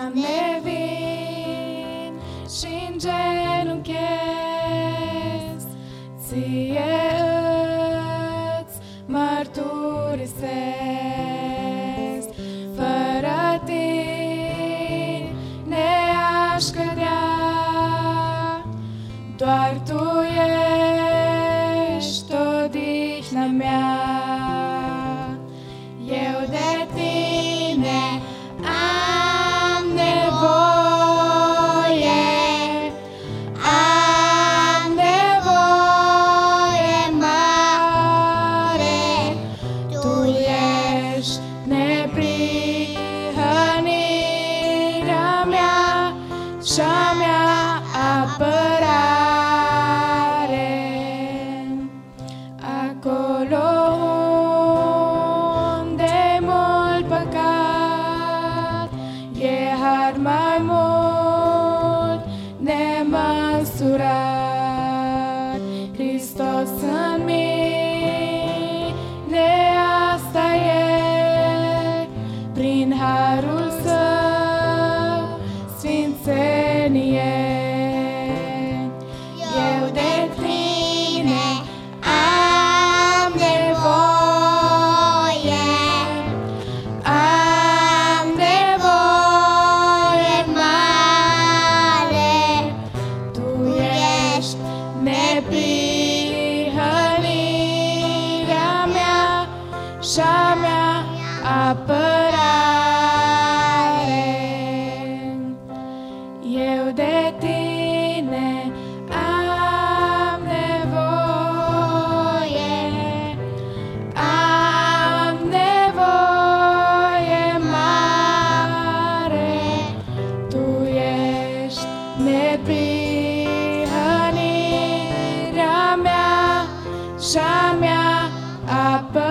Doamne, vin și în genunchez, Ție îți mărturisesc. Fără Tine aș cădea, doar Tu ești odihna mea. Eu de Tine am nevoie, am nevoie mare. Tu ești neprihănirea mea și-a mea apărare. Acolo unde mult păcat, e har mai mult nemăsurat. Hristos în mine, asta e, prin harul Său sfințenie. Eu de Tine am nevoie, am nevoie mare. Tu ești neprihănirea mea și-a mea apărare. Eu de Tine am nevoie, am nevoie mare. Tu ești neprihănirea mea și-a mea apărare.